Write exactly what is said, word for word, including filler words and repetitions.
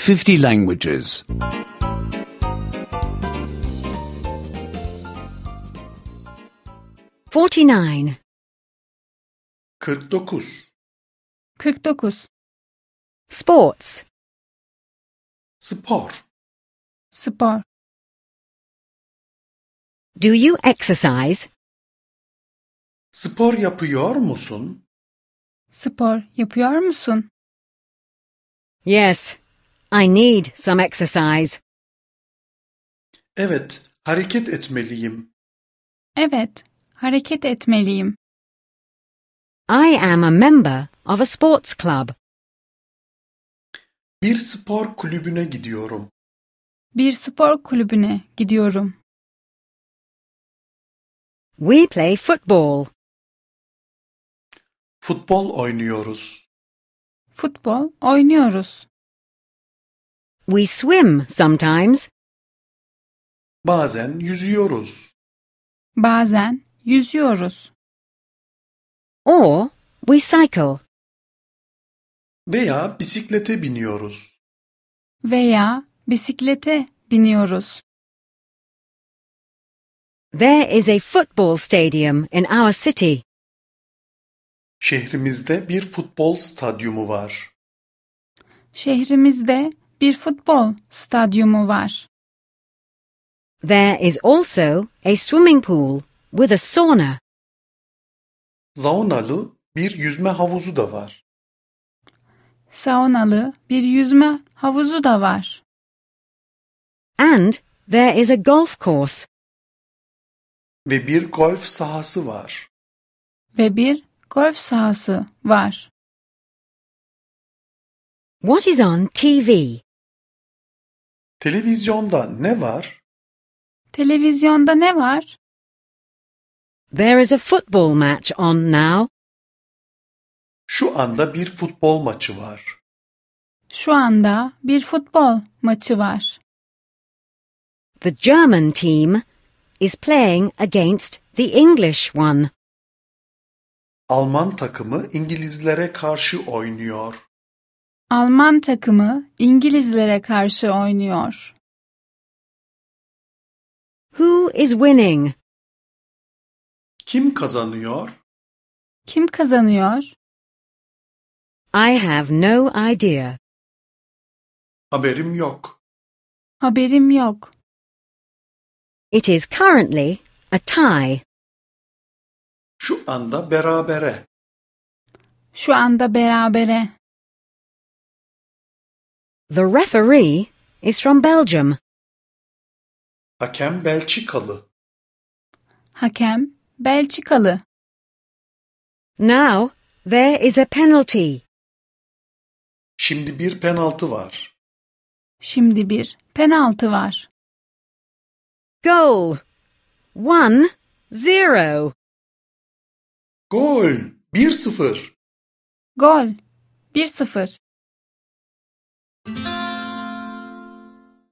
fifty languages. Forty-nine. kırk dokuz. kırk dokuz. Sports. Spor. Spor. Do you exercise? Spor yapıyor musun? Spor yapıyor musun? Yes, I need some exercise. Evet, hareket etmeliyim. Evet, hareket etmeliyim. I am a member of a sports club. Bir spor kulübüne gidiyorum. Bir spor kulübüne gidiyorum. We play football. Futbol oynuyoruz. Futbol oynuyoruz. We swim sometimes. Bazen yüzüyoruz. Bazen yüzüyoruz. Or we cycle. Veya bisiklete biniyoruz. Veya bisiklete biniyoruz. There is a football stadium in our city. Şehrimizde bir futbol stadyumu var. Şehrimizde bir futbol stadyumu var. There is also a swimming pool with a sauna. Saunalı bir yüzme havuzu da var. Saunalı bir yüzme havuzu da var. And there is a golf course. Ve bir golf sahası var. Ve bir golf sahası var. What is on T V? Televizyonda ne var? Televizyonda ne var? There is a football match on now. Şu anda bir futbol maçı var. Şu anda bir futbol maçı var. The German team is playing against the English one. Alman takımı İngilizlere karşı oynuyor. Alman takımı İngilizlere karşı oynuyor. Who is winning? Kim kazanıyor? Kim kazanıyor? I have no idea. Haberim yok. Haberim yok. It is currently a tie. Şu anda berabere. Şu anda berabere. The referee is from Belgium. Hakem Belçikalı. Hakem Belçikalı. Now there is a penalty. Şimdi bir penaltı var. Şimdi bir penaltı var. Goal. One, zero. Gol! bir sıfır. Gol. bir sıfır.